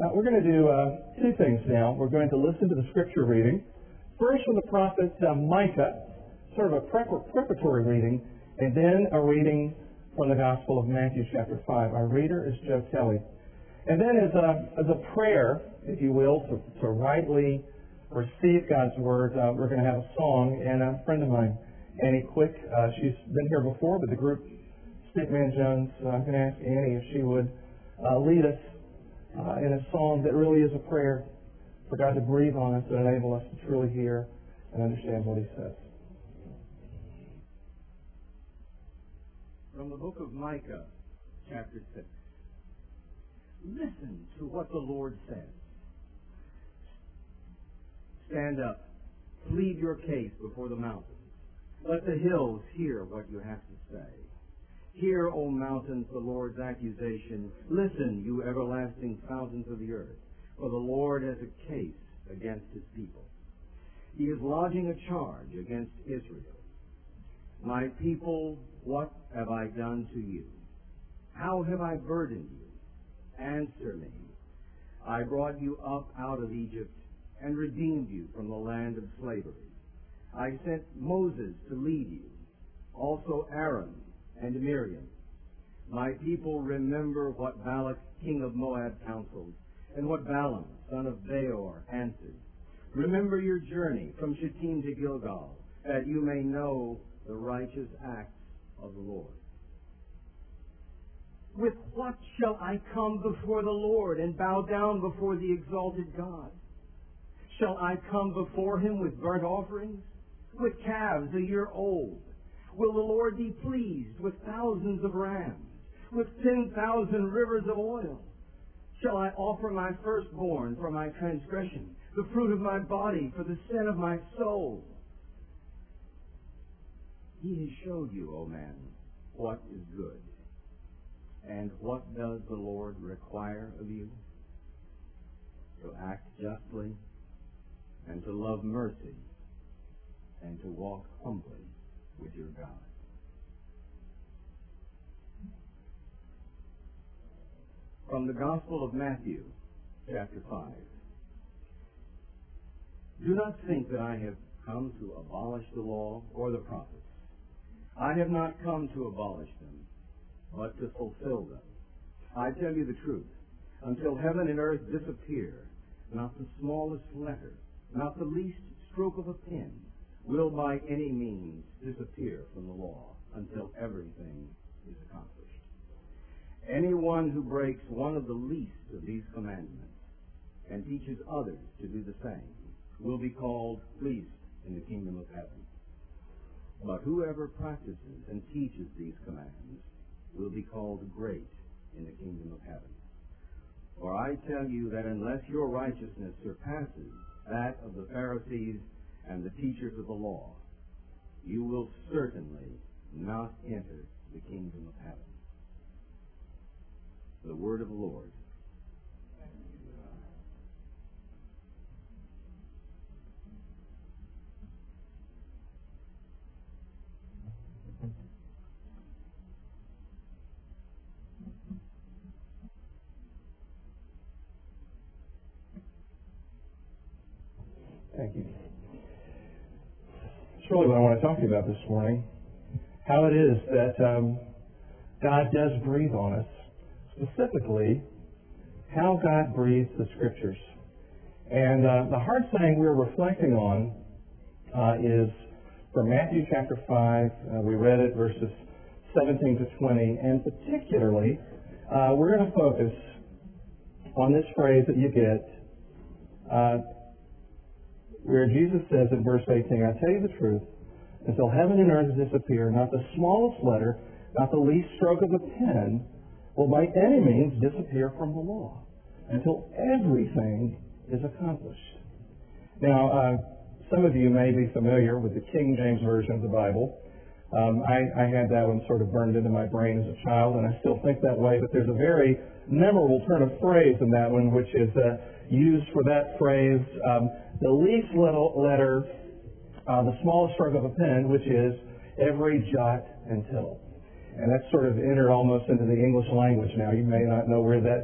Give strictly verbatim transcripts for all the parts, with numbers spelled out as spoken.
Uh, we're going to do uh, two things now. We're going to listen to the scripture reading. First from the prophet uh, Micah, sort of a prep- preparatory reading, and then a reading from the Gospel of Matthew chapter five. Our reader is Joe Kelly. And then as a, as a prayer, if you will, to, to rightly receive God's Word, uh, we're going to have a song. And a friend of mine, Annie Quick, uh, she's been here before, but the group, Stickman Jones, uh, I'm going to ask Annie if she would uh, lead us uh, in a song that really is a prayer for God to breathe on us and enable us to truly hear and understand what He says. From the book of Micah, chapter six. Listen to what the Lord says. Stand up, plead your case before the mountains. Let the hills hear what you have to say. Hear, O mountains, the Lord's accusation. Listen, you everlasting fountains of the earth, for the Lord has a case against His people. He is lodging a charge against Israel. My people, what have I done to you? How have I burdened you? Answer me. I brought you up out of Egypt and redeemed you from the land of slavery. I sent Moses to lead you, also Aaron and Miriam. My people, remember what Balak, king of Moab, counseled, and what Balaam, son of Beor, answered. Remember your journey from Shittim to Gilgal, that you may know the righteous acts of the Lord. With what shall I come before the Lord and bow down before the exalted God? Shall I come before Him with burnt offerings, with calves a year old? Will the Lord be pleased with thousands of rams, with ten thousand rivers of oil? Shall I offer my firstborn for my transgression, the fruit of my body for the sin of my soul? He has showed you, O man, what is good. And what does the Lord require of you? To act justly, and to love mercy, and to walk humbly with your God. From the Gospel of Matthew, chapter five. Do not think that I have come to abolish the law or the prophets. I have not come to abolish them, but to fulfill them. I tell you the truth, until heaven and earth disappear, not the smallest letter, not the least stroke of a pen, will by any means disappear from the law until everything is accomplished. Anyone who breaks one of the least of these commandments and teaches others to do the same will be called least in the kingdom of heaven. But whoever practices and teaches these commands will be called great in the kingdom of heaven. For I tell you that unless your righteousness surpasses that of the Pharisees and the teachers of the law, you will certainly not enter the kingdom of heaven. The word of the Lord. Thank you. It's really what I want to talk to you about this morning. How it is that um, God does breathe on us. Specifically, how God breathes the Scriptures. And uh, the hard saying we're reflecting on uh, is from Matthew chapter five. Uh, we read it, verses seventeen to twenty. And particularly, uh, we're going to focus on this phrase that you get uh, where Jesus says in verse eighteen, I tell you the truth, until heaven and earth disappear, not the smallest letter, not the least stroke of a pen, will by any means disappear from the law, until everything is accomplished. Now, uh, some of you may be familiar with the King James Version of the Bible. Um, I, I had that one sort of burned into my brain as a child, and I still think that way, but there's a very memorable turn of phrase in that one, which is uh, used for that phrase, um, the least little letter, uh, the smallest stroke of a pen, which is every jot and tittle. And that's sort of entered almost into the English language now. You may not know where that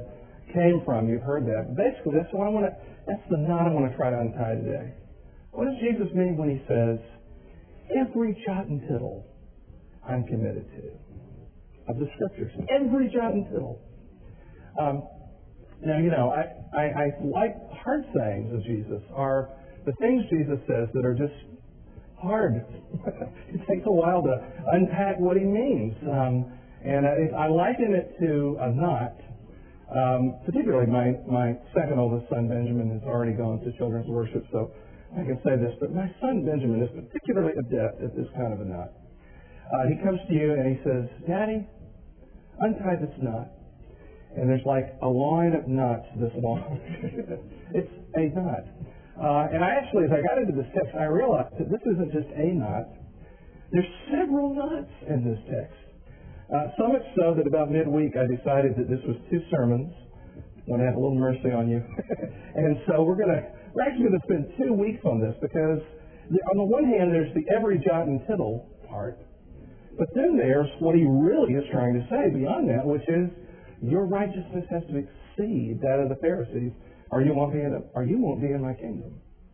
came from. You've heard that. Basically, that's what I want to. That's the knot I want to try to untie today. What does Jesus mean when he says, "Every jot and tittle I'm committed to of the Scriptures"? Every jot and tittle. Um, now, you know, I, I, I like hard sayings of Jesus are the things Jesus says that are just hard. It takes a while to unpack what he means. Um, and I, I liken it to a knot. Um, particularly my, my second oldest son, Benjamin, has already gone to children's worship, so I can say this, but my son, Benjamin, is particularly adept at this kind of a knot. Uh, he comes to you and he says, "Daddy, untie this knot." And there's like a line of knots this long. It's a knot. Uh, and I actually, as I got into this text, I realized that this isn't just a knot. There's several knots in this text. Uh, so much so that about midweek I decided that this was two sermons. I want to have a little mercy on you. And so we're going to, we're actually going to spend two weeks on this because the, on the one hand there's the every jot and tittle part, but then there's what he really is trying to say beyond that, which is your righteousness has to exceed that of the Pharisees, or you won't be in, or you won't be in my kingdom.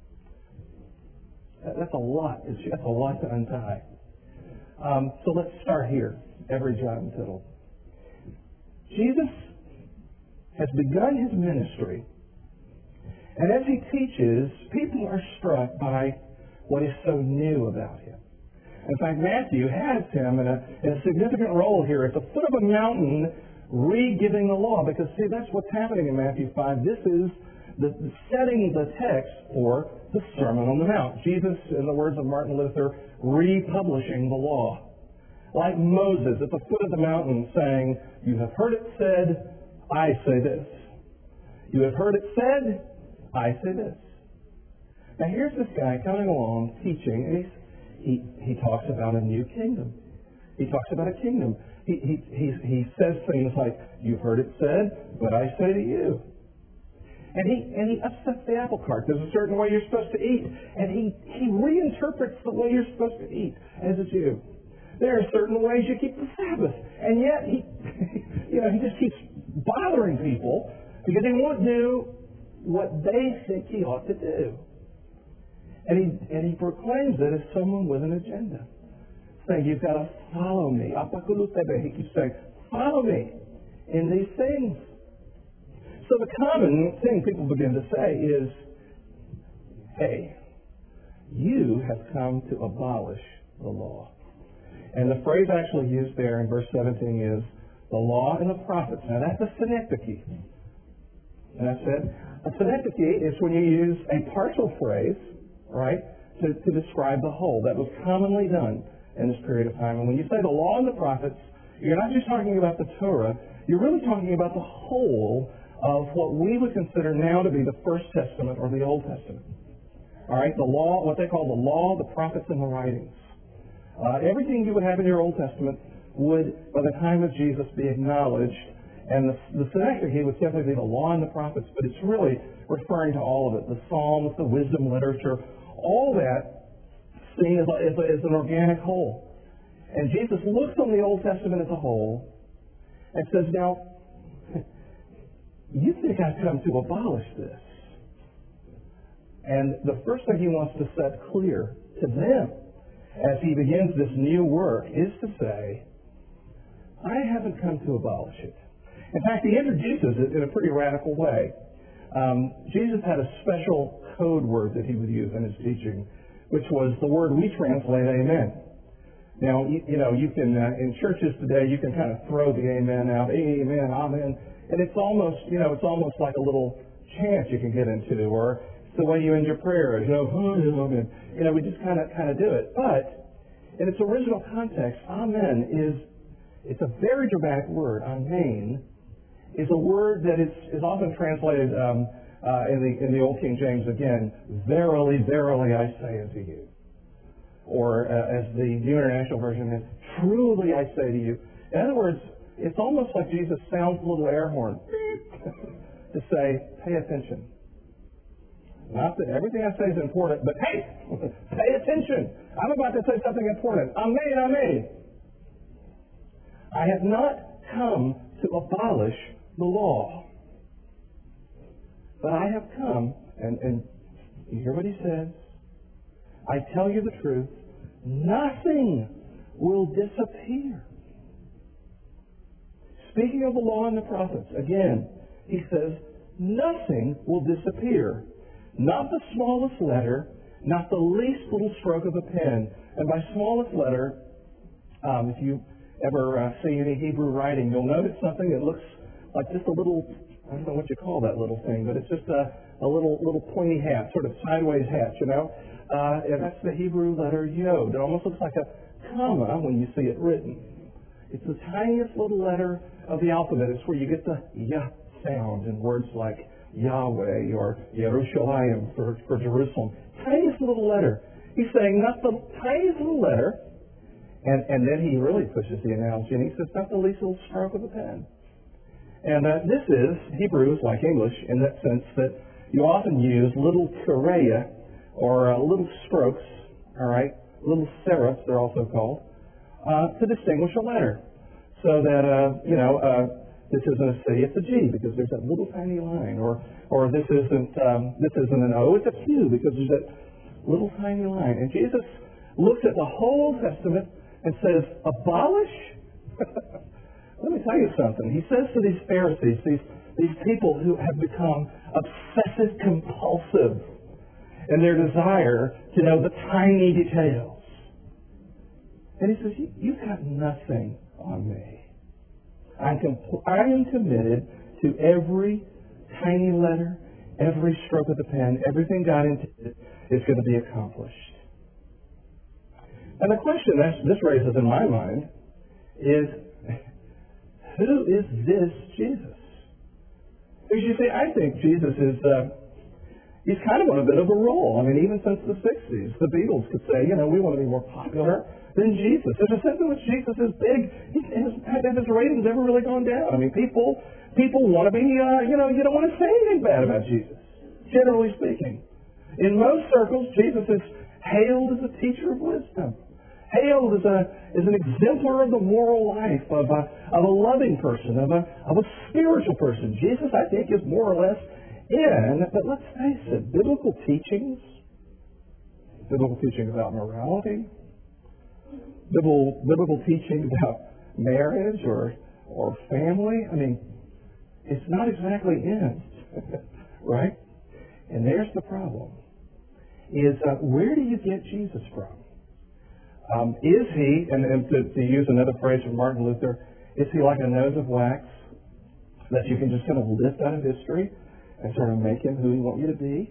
That, that's a lot. That's a lot to untie. Um, so let's start here. Every jot and tittle. Jesus has begun his ministry, and as he teaches, people are struck by what is so new about him. In fact, Matthew has him in a, in a significant role here at the foot of a mountain re-giving the law, because see, that's what's happening in Matthew five. This is the, the setting the text for the Sermon on the Mount. Jesus, in the words of Martin Luther, republishing the law. Like Moses at the foot of the mountain saying, "You have heard it said, I say this. You have heard it said, I say this." Now here's this guy coming along teaching, and he's, he, he talks about a new kingdom. He talks about a kingdom. He, he, he, he says things like, "You've heard it said, but I say to you." And he, and he upsets the apple cart. There's a certain way you're supposed to eat. And he, he reinterprets the way you're supposed to eat as a Jew. There are certain ways you keep the Sabbath. And yet, he, you know, he just keeps bothering people because he won't do what they think he ought to do. And he, and he proclaims it as someone with an agenda. Saying, "You've got to follow me." He keeps saying, "Follow me in these things." So the common thing people begin to say is, "Hey, you have come to abolish the law." And the phrase actually used there in verse seventeen is, "the law and the prophets." Now that's a synecdoche. And that's it. A synecdoche is when you use a partial phrase, right, to, to describe the whole. That was commonly done in this period of time. And when you say the law and the prophets, you're not just talking about the Torah, you're really talking about the whole of what we would consider now to be the First Testament or the Old Testament. All right, the law, what they call the law, the prophets, and the writings. Uh, everything you would have in your Old Testament would, by the time of Jesus, be acknowledged. And the, the synecdoche would simply be the law and the prophets, but it's really referring to all of it. The Psalms, the wisdom literature, all that seen as, a, as, a, as an organic whole. And Jesus looks on the Old Testament as a whole and says, "Now, you think I've come to abolish this." And the first thing he wants to set clear to them as he begins this new work is to say, "I haven't come to abolish it." In fact, he introduces it in a pretty radical way. Um, Jesus had a special code word that he would use in his teaching, which was the word we translate amen. Now, you, you know, you can, uh, in churches today, you can kind of throw the amen out, amen, amen, and it's almost, you know, it's almost like a little chant you can get into, or it's the way you end your prayer, you know, amen. You know, we just kind of, kind of do it. But in its original context, amen is, it's a very dramatic word. Amen is a word that is, is often translated um, uh, in the in the Old King James again, "Verily, verily, I say unto you," or uh, as the New International Version is, "Truly, I say to you." In other words, it's almost like Jesus sounds a little air horn to say, "Pay attention." Not that everything I say is important, but hey, pay attention. I'm about to say something important. Amen, amen. I have not come to abolish the law. But I have come, and, and you hear what he says? I tell you the truth, nothing will disappear. Speaking of the law and the prophets, again, he says, nothing will disappear. Not the smallest letter, not the least little stroke of a pen. And by smallest letter, um, if you ever uh, see any Hebrew writing, you'll notice something that looks like just a little, I don't know what you call that little thing, but it's just a, a little little pointy hat, sort of sideways hat, you know. Uh, and that's the Hebrew letter Yod. It almost looks like a comma when you see it written. It's the tiniest little letter of the alphabet. It's where you get the Yah sound in words like Yahweh or Yerushalayim for, for Jerusalem. Tiniest little letter. He's saying not the tiniest little letter, and, and then he really pushes the analogy, and he says not the least little stroke of a pen. And uh, this is, Hebrew is like English in that sense that you often use little tereya, or uh, little strokes, all right, little serifs, they're also called, uh, to distinguish a letter. So that, uh, you know, uh, this isn't a C, it's a G, because there's that little tiny line. Or or this isn't um, this isn't an O, it's a Q, because there's that little tiny line. And Jesus looks at the whole Testament and says, abolish? Let me tell you something. He says to these Pharisees, these, these people who have become obsessive compulsive in their desire to know the tiny details. And he says, you, you've got nothing on me. I'm com- I am committed to every tiny letter, every stroke of the pen, everything God intended is going to be accomplished. And the question that this raises in my mind is, who is this Jesus? Because you see, I think Jesus is, uh, he's kind of on a bit of a roll. I mean, even since the sixties, the Beatles could say, you know, we want to be more popular than Jesus. There's a sense in which Jesus is big. He, his, have his ratings ever really gone down? I mean, people people want to be, uh, you know, you don't want to say anything bad about Jesus, generally speaking. In most circles, Jesus is hailed as a teacher of wisdom, hailed as a as an exemplar of the moral life, of a, of a loving person, of a, of a spiritual person. Jesus, I think, is more or less in, but let's face it, biblical teachings, biblical teaching about morality, biblical, biblical teaching about marriage or or family, I mean, it's not exactly in, right? And there's the problem, is uh, where do you get Jesus from? Um, is he, and, and to, to use another phrase from Martin Luther, is he like a nose of wax that you can just kind of lift out of history and sort of make him who he wants you to be?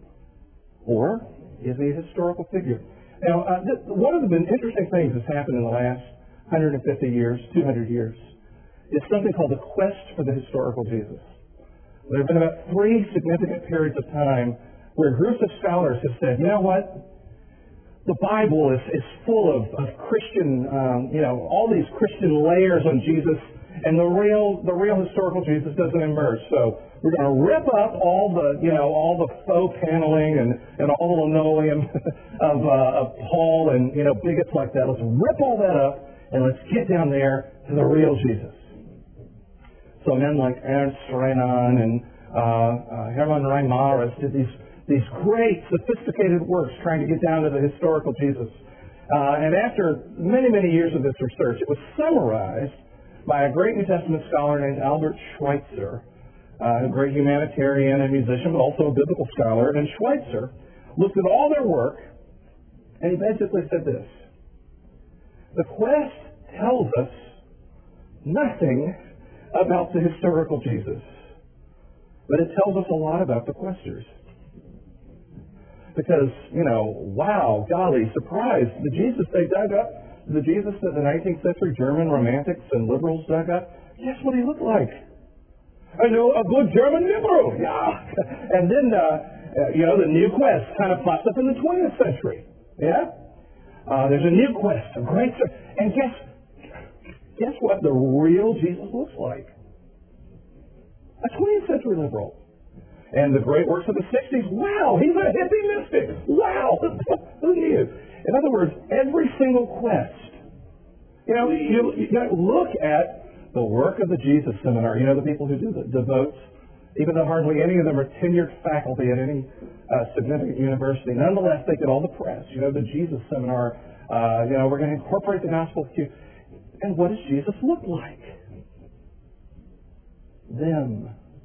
Or is he a historical figure? Now, uh, th- one of the interesting things that's happened in the last one hundred fifty years, two hundred years, is something called the quest for the historical Jesus. There have been about three significant periods of time where groups of scholars have said, you know what? The Bible is, is full of, of Christian, um, you know, all these Christian layers on Jesus, and the real the real historical Jesus doesn't emerge. So we're going to rip up all the, you know, all the faux paneling and, and all the linoleum of, uh, of Paul and, you know, bigots like that. Let's rip all that up and let's get down there to the real Jesus. So men like Ernst Renan and uh, uh, Hermann Reimarus did these these great, sophisticated works trying to get down to the historical Jesus. Uh, and after many, many years of this research, it was summarized by a great New Testament scholar named Albert Schweitzer, uh, a great humanitarian and musician, but also a biblical scholar. And Schweitzer looked at all their work, and he basically said this: the quest tells us nothing about the historical Jesus, but it tells us a lot about the questers. Because, you know, wow, golly, surprise, the Jesus they dug up, the Jesus that the nineteenth century German romantics and liberals dug up, guess what he looked like? I know, a good German liberal, yeah. And then, uh, uh, you know, the new quest kind of pops up in the twentieth century, yeah? Uh, there's a new quest, a great, and guess, guess what the real Jesus looks like? A twentieth century liberal. And the great works of the sixties, wow, he's a hippie mystic. Wow, who knew? In other words, every single quest. You know, you, you look at the work of the Jesus Seminar. You know, the people who do the, the votes even though hardly any of them are tenured faculty at any uh, significant university. Nonetheless, they get all the press. You know, the Jesus Seminar, uh, you know, we're going to incorporate the gospel with you. And what does Jesus look like? Them.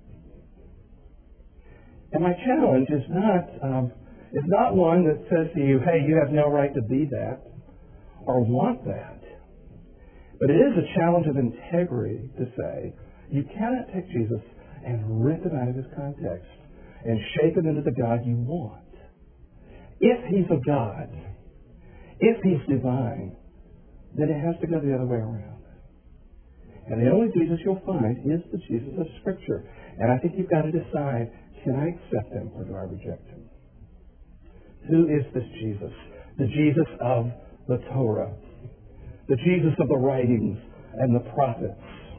And my challenge is not um, is not one that says to you, hey, you have no right to be that or want that. But it is a challenge of integrity to say you cannot take Jesus and rip him out of his context and shape him into the God you want. If he's a God, if he's divine, then it has to go the other way around. And the only Jesus you'll find is the Jesus of Scripture. And I think you've got to decide, can I accept him or do I reject him? Who is this Jesus? The Jesus of the Torah. The Jesus of the writings and the prophets.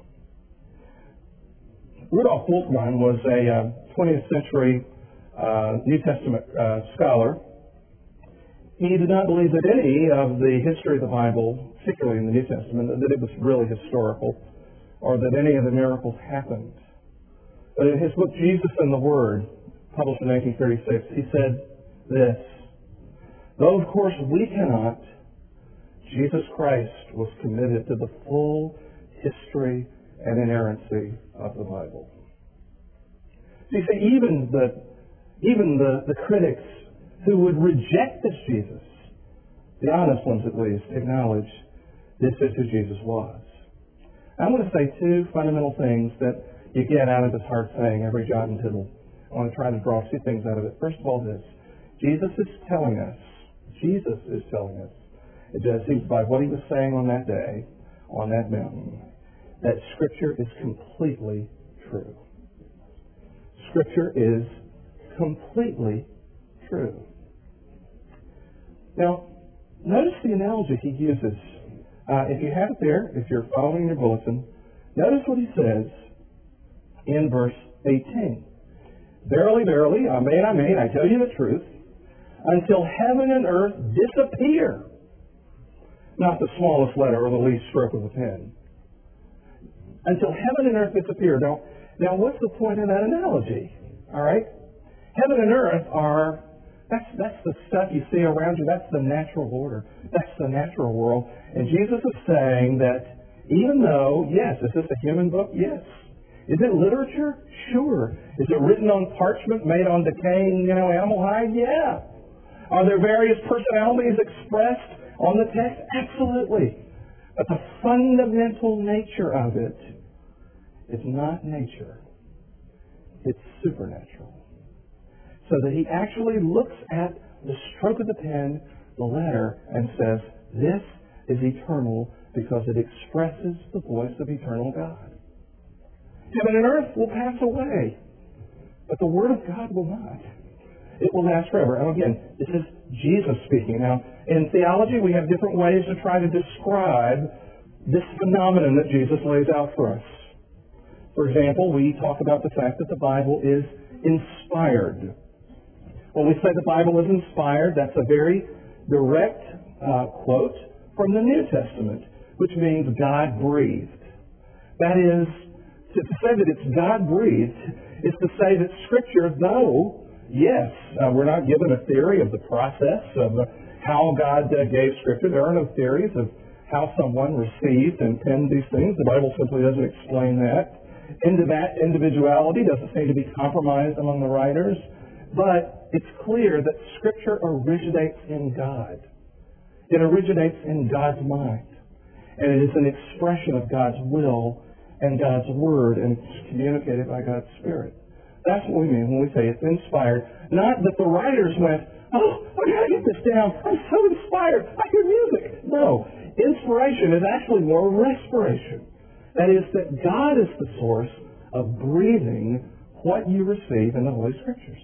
Rudolf Bultmann was a uh, twentieth century uh, New Testament uh, scholar. He did not believe that any of the history of the Bible, particularly in the New Testament, that it was really historical or that any of the miracles happened. But in his book, Jesus and the Word, published in nineteen thirty-six, he said this, though of course we cannot, Jesus Christ was committed to the full history and inerrancy of the Bible. So you see, even the even the, the critics who would reject this Jesus, the honest ones at least, acknowledge this is who Jesus was. I want to say two fundamental things that you get out of this hard saying, every jot and tittle. I want to try to draw two things out of it. First of all, this. Jesus is telling us, Jesus is telling us, it just seems by what he was saying on that day, on that mountain, that Scripture is completely true. Scripture is completely true. Now, notice the analogy he uses. Uh, if you have it there, if you're following your bulletin, notice what he says in verse eighteen. Verily, verily, amen, amen, I tell you the truth, until heaven and earth disappear. Not the smallest letter or the least stroke of a pen. Until heaven and earth disappear. Now, now what's the point of that analogy? All right? Heaven and earth are, that's, that's the stuff you see around you. That's the natural order. That's the natural world. And Jesus is saying that even though, yes, is this a human book? Yes. Is it literature? Sure. Is it written on parchment made on decaying, you know, animal hide? Yeah. Are there various personalities expressed on the text? Absolutely. But the fundamental nature of it is not nature. It's supernatural. So that he actually looks at the stroke of the pen, the letter, and says, this is eternal because it expresses the voice of eternal God. Heaven and earth will pass away, but the Word of God will not. It will last forever. And again, this is Jesus speaking. Now, in theology, we have different ways to try to describe this phenomenon that Jesus lays out for us. For example, we talk about the fact that the Bible is inspired. When we say the Bible is inspired, that's a very direct uh, quote from the New Testament, which means God-breathed. That is, to, to say that it's God-breathed is to say that Scripture, though, yes, uh, we're not given a theory of the process of uh, how God uh, gave Scripture. There are no theories of how someone received and penned these things. The Bible simply doesn't explain that. Into that individuality doesn't seem to be compromised among the writers. But it's clear that Scripture originates in God. It originates in God's mind. And it is an expression of God's will and God's Word, and it's communicated by God's Spirit. That's what we mean when we say it's inspired. Not that the writers went, oh, I gotta get this down. I'm so inspired. I hear music. No. Inspiration is actually more respiration. That is, that God is the source of breathing what you receive in the Holy Scriptures.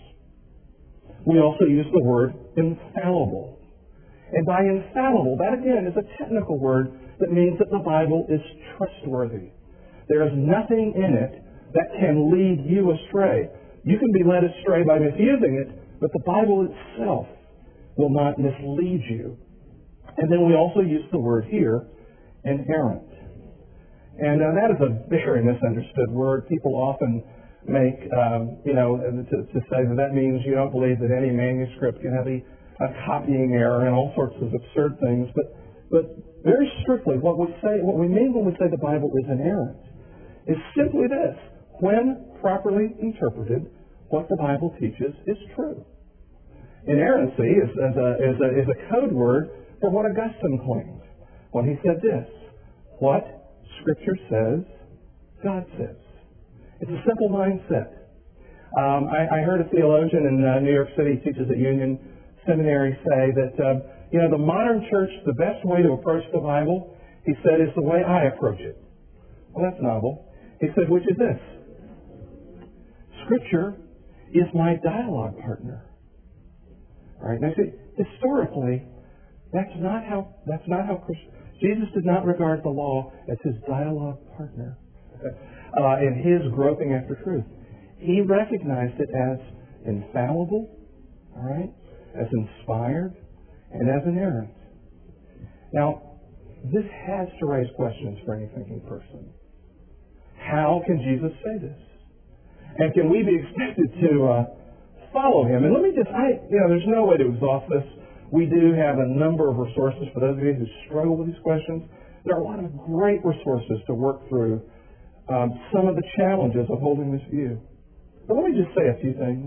We also use the word infallible. And by infallible, that again is a technical word that means that the Bible is trustworthy. There is nothing in it that can lead you astray. You can be led astray by misusing it, but the Bible itself will not mislead you. And then we also use the word here, inerrant. And uh, that is a very misunderstood word. People often make, um, you know, to, to say that that means you don't believe that any manuscript can have a, a copying error and all sorts of absurd things. But, but very strictly, what we say, what we mean when we say the Bible is inerrant, is simply this: when properly interpreted, what the Bible teaches is true. Inerrancy is, is, a, is, a, is a code word for what Augustine claimed when he said this: what Scripture says, God says. It's a simple mindset. Um, I, I heard a theologian in uh, New York City, teaches at Union Seminary, say that uh, you know the modern church, the best way to approach the Bible, he said, is the way I approach it. Well, that's novel. He said, which is this: Scripture is my dialogue partner. All right. Now, see, historically, that's not how that's not how Christ, Jesus did not regard the law as his dialogue partner uh, in his groping after truth. He recognized it as infallible, all right, as inspired, and as inerrant. Now, this has to raise questions for any thinking person. How can Jesus say this? And can we be expected to uh, follow him? And let me just, I, you know, there's no way to exhaust this. We do have a number of resources for those of you who struggle with these questions. There are a lot of great resources to work through um, some of the challenges of holding this view. But let me just say a few things.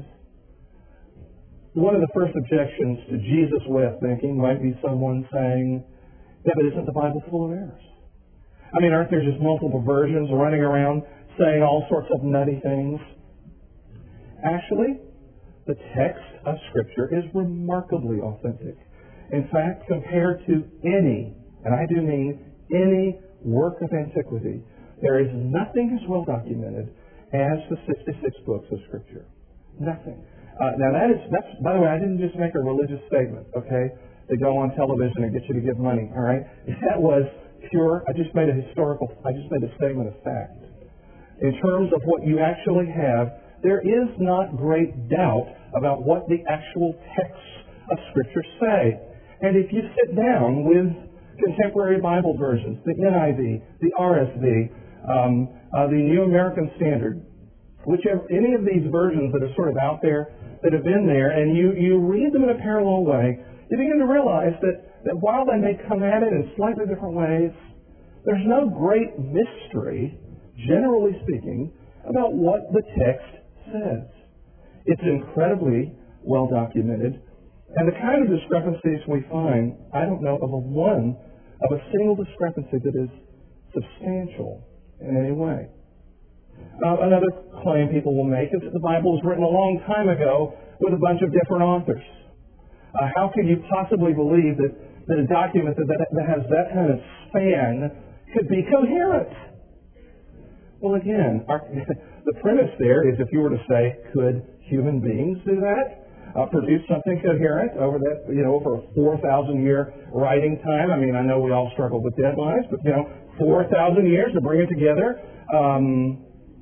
One of the first objections to Jesus' way of thinking might be someone saying, yeah, but isn't the Bible full of errors? I mean, aren't there just multiple versions running around saying all sorts of nutty things? Actually, the text of Scripture is remarkably authentic. In fact, compared to any, and I do mean any, work of antiquity, there is nothing as well documented as the sixty-six books of Scripture. Nothing. Uh, now that is, that's, by the way, I didn't just make a religious statement, okay, to go on television and get you to give money, all right? That was pure, I just made a historical, I just made a statement of fact. In terms of what you actually have, there is not great doubt about what the actual texts of Scripture say. And if you sit down with contemporary Bible versions, the N I V, the R S V, um, uh, the New American Standard, whichever, any of these versions that are sort of out there, that have been there, and you, you read them in a parallel way, you begin to realize that, that while they may come at it in slightly different ways, there's no great mystery, generally speaking, about what the text says. It's incredibly well documented, and the kind of discrepancies we find, I don't know of a one, of a single discrepancy that is substantial in any way. Uh, another claim people will make is that the Bible was written a long time ago with a bunch of different authors. Uh, how could you possibly believe that, that a document that, that, that has that kind of span could be coherent? Well, again, our, the premise there is if you were to say, could human beings do that? Uh, produce something coherent over that, you know, over a four thousand year writing time? I mean, I know we all struggle with deadlines, but, you know, four thousand years to bring it together. Um,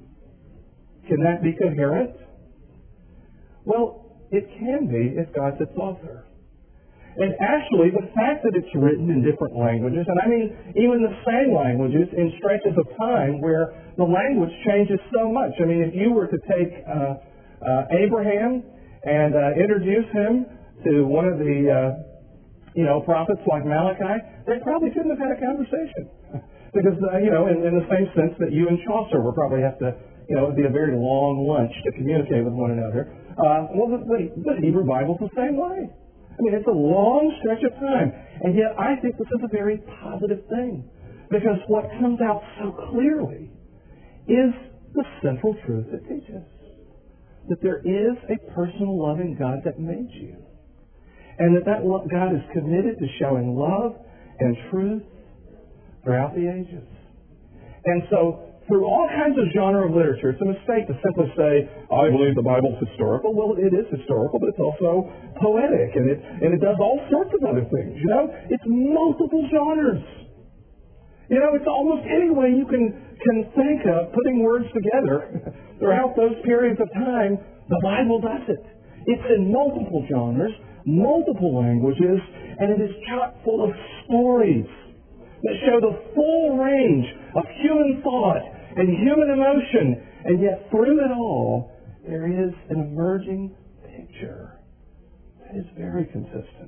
can that be coherent? Well, it can be if God's its author. And actually, the fact that it's written in different languages, and I mean even the same languages in stretches of time where the language changes so much. I mean, if you were to take uh, uh, Abraham and uh, introduce him to one of the, uh, you know, prophets like Malachi, they probably couldn't have had a conversation. Because, uh, you know, in, in the same sense that you and Chaucer would probably have to, you know, it would be a very long lunch to communicate with one another. Uh, well, the, the, the Hebrew Bible's the same way. I mean, it's a long stretch of time. And yet I think this is a very positive thing. Because what comes out so clearly is the central truth it teaches. That there is a personal loving God that made you. And that that God is committed to showing love and truth throughout the ages. And so, through all kinds of genre of literature, it's a mistake to simply say, I believe the Bible's historical. Well, it is historical, but it's also poetic, and it, and it does all sorts of other things, you know? It's multiple genres. You know, it's almost any way you can, can think of putting words together throughout those periods of time, the Bible does it. It's in multiple genres, multiple languages, and it is chock full of stories that show the full range of human thought and human emotion And yet, through it all, there is an emerging picture that is very consistent.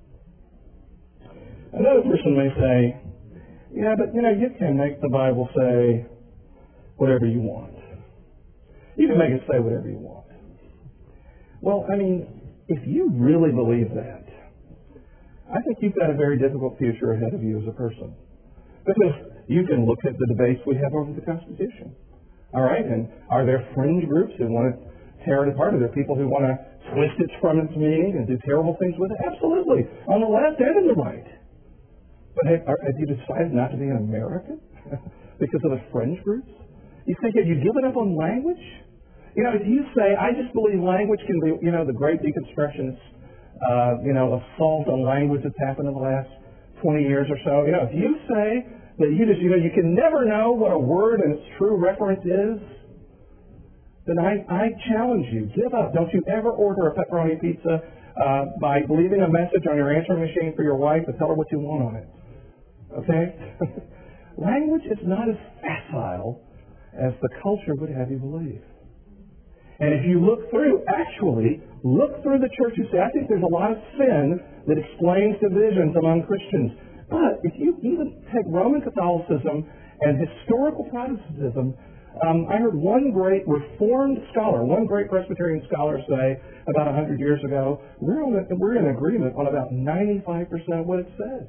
Another person may say, yeah, but, you know, you can make the Bible say whatever you want. You can make it say whatever you want. Well, I mean, if you really believe that, I think you've got a very difficult future ahead of you as a person. Because you can look at the debates we have over the Constitution. All right? And are there fringe groups who want to tear it apart? Are there people who want to twist it from its meaning and do terrible things with it? Absolutely. On the left and on the right. But have, are, have you decided not to be an American because of the fringe groups? You think, have you given up on language? You know, if you say, I just believe language can be, you know, the great deconstructionist, uh, you know, assault on language that's happened in the last twenty years or so, you know, if you say that you just, you know, you can never know what a word and its true reference is, then I, I challenge you, give up. Don't you ever order a pepperoni pizza uh, by leaving a message on your answering machine for your wife to tell her what you want on it. Okay? Language is not as facile as the culture would have you believe. And if you look through, actually, look through the church, you say, I think there's a lot of sin that explains divisions among Christians. But if you even take Roman Catholicism and historical Protestantism, um, I heard one great Reformed scholar, one great Presbyterian scholar say about one hundred years ago, we're, on a, we're in agreement on about ninety-five percent of what it says.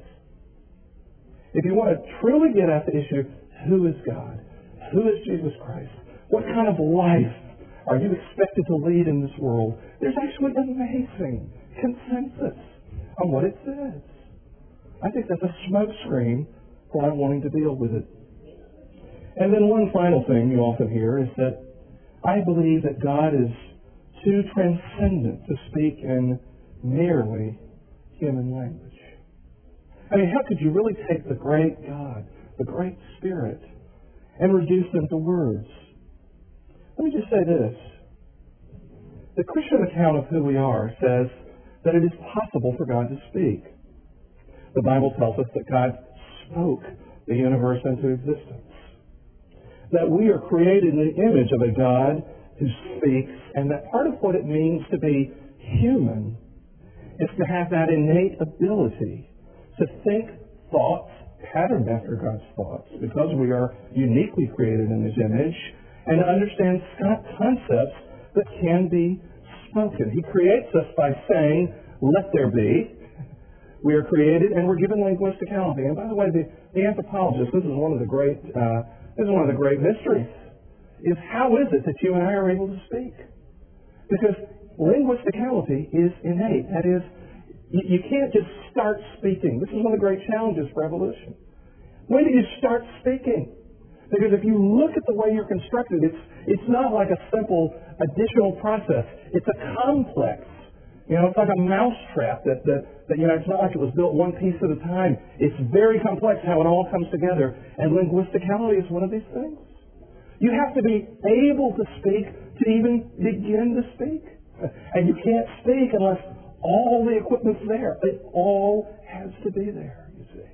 If you want to truly get at the issue, who is God? Who is Jesus Christ? What kind of life are you expected to lead in this world? There's actually amazing consensus on what it says. I think that's a smokescreen for not wanting to deal with it. And then one final thing you often hear is that I believe that God is too transcendent to speak in merely human language. I mean, how could you really take the great God, the great Spirit, and reduce them to words? Let me just say this. The Christian account of who we are says that it is possible for God to speak. The Bible tells us that God spoke the universe into existence. That we are created in the image of a God who speaks, and that part of what it means to be human is to have that innate ability to think thoughts patterned after God's thoughts, because we are uniquely created in His image, and to understand concepts that can be spoken. He creates us by saying, let there be. We are created and we're given linguisticality. And by the way, the, the anthropologist, this is one of the great uh, this is one of the great mysteries, is how is it that you and I are able to speak? Because linguisticality is innate. That is, you, you can't just start speaking. This is one of the great challenges for evolution. When do you start speaking? Because if you look at the way you're constructed, it's it's not like a simple additional process. It's a complex. You know, it's like a mousetrap that, that, that, you know, it's not like it was built one piece at a time. It's very complex how it all comes together. And linguisticality is one of these things. You have to be able to speak to even begin to speak. And you can't speak unless all the equipment's there. It all has to be there, you see.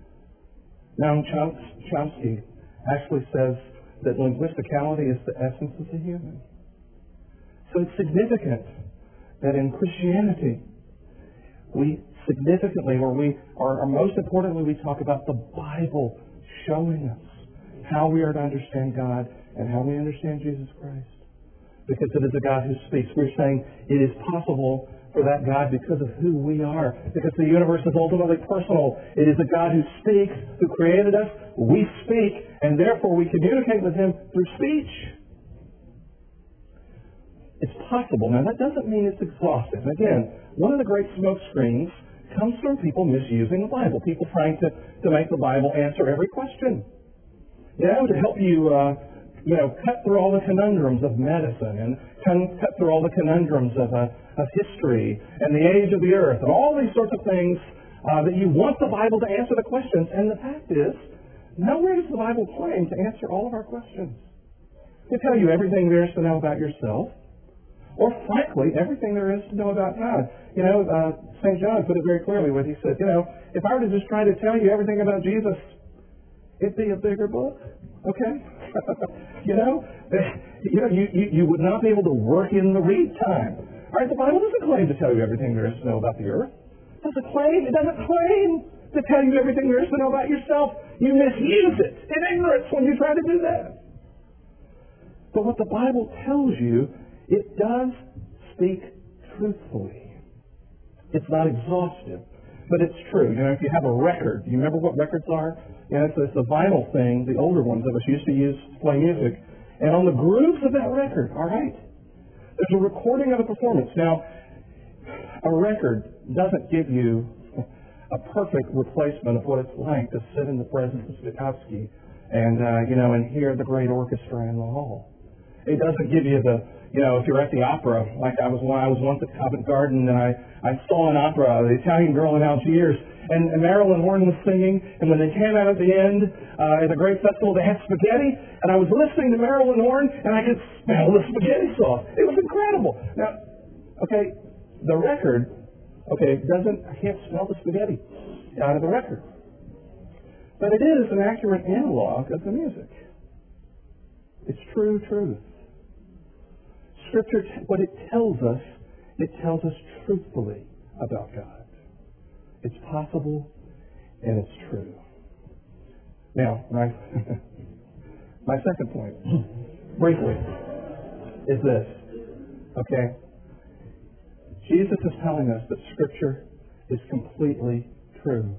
Now, Chomsky actually says that linguisticality is the essence of the human. So it's significant that in Christianity, we significantly, or we, or, or most importantly, we talk about the Bible showing us how we are to understand God and how we understand Jesus Christ. Because it is a God who speaks. We're saying it is possible for that God because of who we are. Because the universe is ultimately personal. It is a God who speaks, who created us. We speak, and therefore we communicate with Him through speech. It's possible. Now, that doesn't mean it's exhaustive. Again, one of the great smoke screens comes from people misusing the Bible, people trying to, to make the Bible answer every question. You know, to help you, uh, you know, cut through all the conundrums of medicine and cut through all the conundrums of, uh, of history and the age of the earth and all these sorts of things uh, that you want the Bible to answer the questions. And the fact is, nowhere does the Bible claim to answer all of our questions. They tell you everything there is to know about yourself, or frankly, everything there is to know about God. You know, uh, Saint John put it very clearly when he said, you know, if I were to just try to tell you everything about Jesus, it'd be a bigger book. Okay? you know? You know, you, you, you would not be able to work in the read time. All right, the Bible doesn't claim to tell you everything there is to know about the earth. It doesn't claim, it doesn't claim to tell you everything there is to know about yourself. You misuse it in ignorance when you try to do that. But what the Bible tells you, it does speak truthfully. It's not exhaustive, but it's true. You know, if you have a record, you remember what records are? You know, it's, it's a vinyl thing, the older ones of us used to use to play music. And on the grooves of that record, all right, there's a recording of a performance. Now, a record doesn't give you a perfect replacement of what it's like to sit in the presence of Stokowski and, uh, you know, and hear the great orchestra in the hall. It doesn't give you the, you know, if you're at the opera, like I was when I was once at Covent Garden and I, I saw an opera, The Italian Girl in Algiers, and, and Marilyn Horne was singing, and when they came out at the end, uh, at a great festival, they had spaghetti, and I was listening to Marilyn Horne, and I could smell the spaghetti sauce. It was incredible. Now, okay, the record, okay, doesn't, I can't smell the spaghetti out of the record. But it is an accurate analog of the music. It's true truth. Scripture, what it tells us, it tells us truthfully about God. It's possible and it's true. Now, my, my second point, briefly, is this. Okay? Jesus is telling us that Scripture is completely true.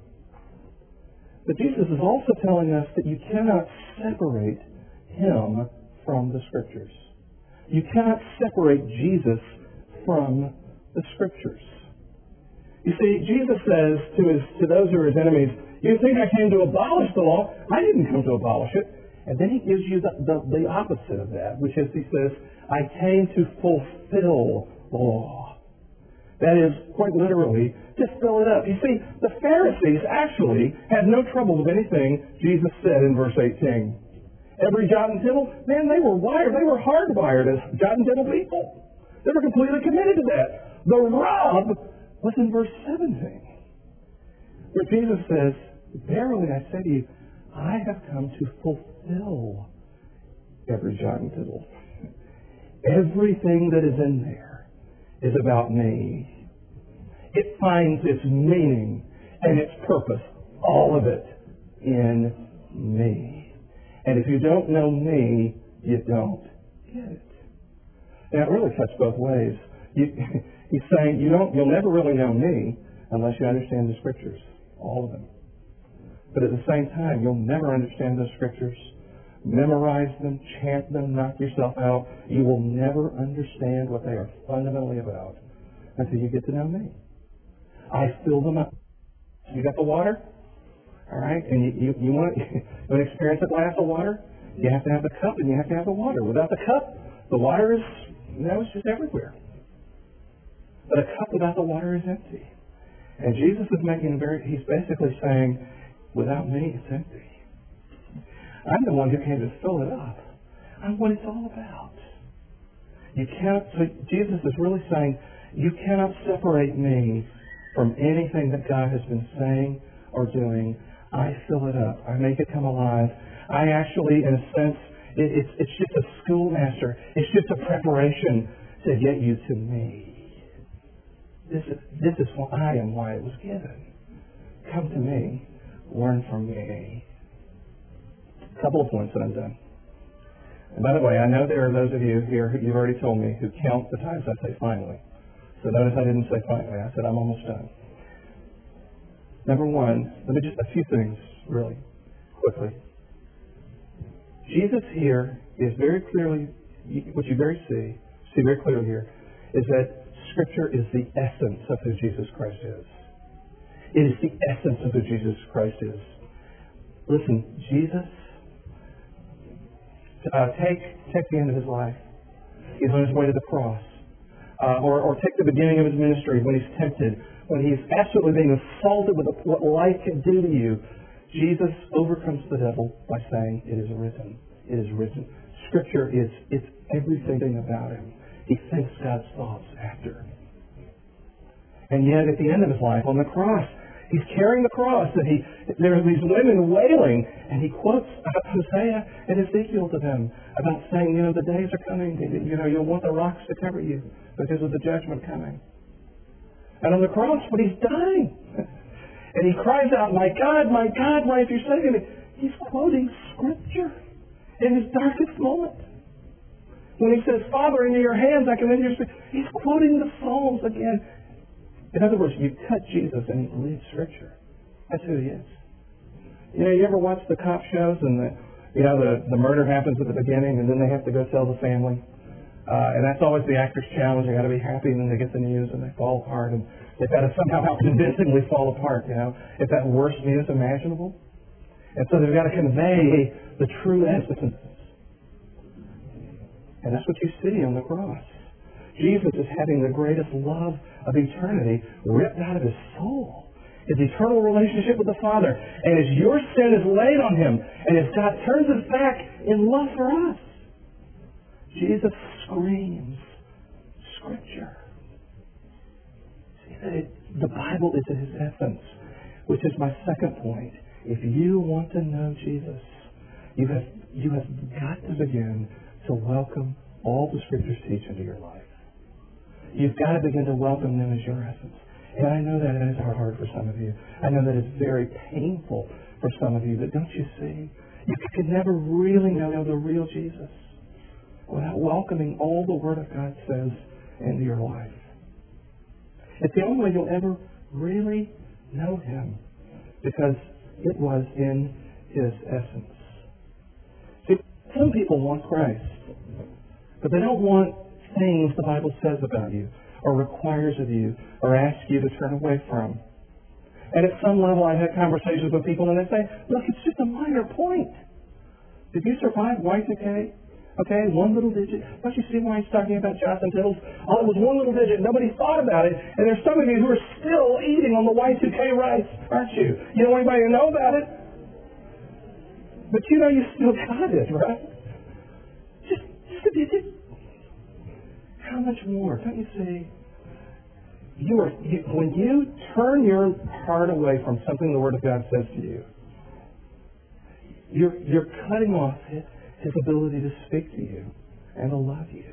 But Jesus is also telling us that you cannot separate Him from the Scriptures. You cannot separate Jesus from the Scriptures. You see, Jesus says to his to those who are his enemies, you think I came to abolish the law? I didn't come to abolish it. And then he gives you the, the, the opposite of that, which is he says, I came to fulfill the law. That is, quite literally, to fill it up. You see, the Pharisees actually had no trouble with anything Jesus said in verse eighteen. Every jot and tittle, man, they were wired, they were hardwired as jot and tittle people. They were completely committed to that. The rub was in verse seventeen, where Jesus says, verily I say to you, I have come to fulfill every jot and tittle. Everything that is in there is about me. It finds its meaning and its purpose, all of it, in me. And if you don't know me, you don't get it. Now, it really cuts both ways. You, he's saying you don't, you'll never really know me unless you understand the Scriptures, all of them. But at the same time, you'll never understand those Scriptures, memorize them, chant them, knock yourself out. You will never understand what they are fundamentally about until you get to know me. I fill them up. You got the water? All right, and you, you, you, want, you want to experience a glass of water? You have to have the cup and you have to have the water. Without the cup, the water is, you know, it's just everywhere. But a cup without the water is empty. And Jesus is making very, he's basically saying, without me, it's empty. I'm the one who came to fill it up. I'm what it's all about. You can't, so Jesus is really saying, you cannot separate me from anything that God has been saying or doing. I fill it up. I make it come alive. I actually, in a sense, it, it's, it's just a schoolmaster. It's just a preparation to get you to me. This is, this is why I am why it was given. Come to me. Learn from me. A couple of points and I'm done. And by the way, I know there are those of you here who you've already told me who count the times I say finally. So notice I didn't say finally. I said I'm almost done. Number one, let me just, a few things, really, quickly. Jesus here is very clearly, what you very see, see very clearly here, is that Scripture is the essence of who Jesus Christ is. It is the essence of who Jesus Christ is. Listen, Jesus, uh, take, take the end of his life. He's on his way to the cross. Uh, or, or take the beginning of his ministry when he's tempted, when he's absolutely being assaulted with what life can do to you. Jesus overcomes the devil by saying, it is written. It is written. Scripture is it's everything about him. He thinks God's thoughts after. And yet at the end of his life on the cross, He's carrying the cross, and he there are these women wailing, and he quotes Hosea and Ezekiel to them about saying, you know, the days are coming, you know, you'll want the rocks to cover you because of the judgment coming. And on the cross, when he's dying, and he cries out, my God, my God, why have you forsaken me? He's quoting Scripture in his darkest moment. When he says, Father, into your hands I commend your spirit, he's quoting the Psalms again. In other words, you cut Jesus and he believes Scripture. That's who he is. You know, you ever watch the cop shows and the, you know, the, the murder happens at the beginning and then they have to go tell the family. Uh, and that's always the actor's challenge. They got to be happy, and then they get the news and they fall apart, and they've got to somehow convincingly fall apart. You know, it's that worst news imaginable, and so they've got to convey the true essence. And that's what you see on the cross. Jesus is having the greatest love of eternity ripped out of his soul. His eternal relationship with the Father. And as your sin is laid on him, and as God turns his back in love for us, Jesus screams Scripture. See, that it, the Bible is his essence, which is my second point. If you want to know Jesus, you have, you have got to begin to welcome all the Scriptures teach into your life. You've got to begin to welcome them as your essence. And I know that is hard for some of you. I know that it's very painful for some of you. But don't you see? You could never really know the real Jesus without welcoming all the Word of God says into your life. It's the only way you'll ever really know him, because it was in his essence. See, some people want Christ, but they don't want things the Bible says about you, or requires of you, or asks you to turn away from. And at some level, I've had conversations with people, and they say, look, it's just a minor point. Did you survive Y two K? Okay, one little digit. Don't you see why he's talking about Jonathan Tittles? Oh, it was one little digit. Nobody thought about it. And there's some of you who are still eating on the Y two K rice, aren't you? You don't want anybody to know about it. But you know you still got it, right? Just, just a digit. How much more? Don't you see? You are you, when you turn your heart away from something the Word of God says to you, you're you're cutting off his, his ability to speak to you and to love you.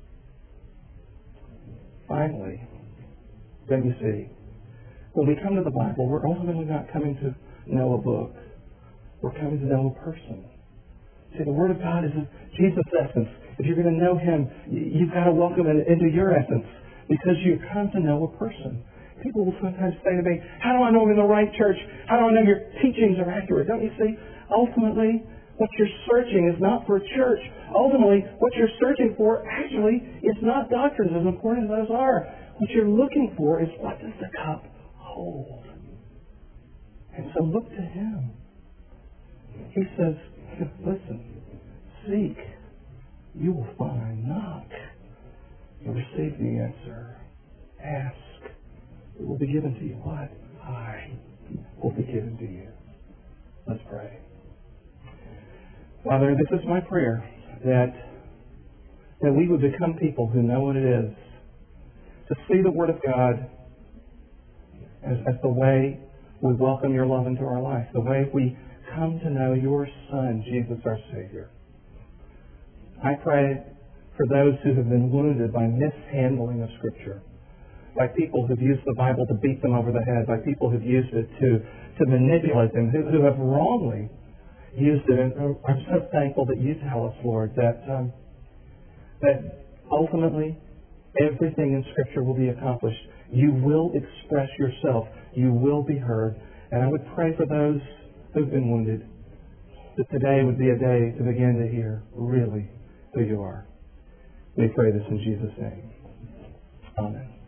Finally, don't you see? When we come to the Bible, we're ultimately not coming to know a book. We're coming to know a person. See, the Word of God is Jesus' essence. If you're going to know him, you've got to welcome it into your essence, because you come to know a person. People will sometimes say to me, how do I know I'm in the right church? How do I know your teachings are accurate? Don't you see? Ultimately, what you're searching is not for a church. Ultimately, what you're searching for actually is not doctrines, as important as those are. What you're looking for is, what does the cup hold? And so look to him. He says, listen, seek, you will find. Knock, you'll receive the answer. Ask, it will be given to you. What? I will be given to you. Let's pray. Father, this is my prayer, that that we would become people who know what it is to see the Word of God as, as the way we welcome your love into our life, the way we come to know your Son, Jesus our Savior. I pray for those who have been wounded by mishandling of Scripture, by people who've used the Bible to beat them over the head, by people who've used it to, to manipulate them, who, who have wrongly used it. And I'm so thankful that you tell us, Lord, that um, that ultimately everything in Scripture will be accomplished. You will express yourself. You will be heard. And I would pray for those who've been wounded, that today would be a day to begin to hear really who you are. We pray this in Jesus' name. Amen.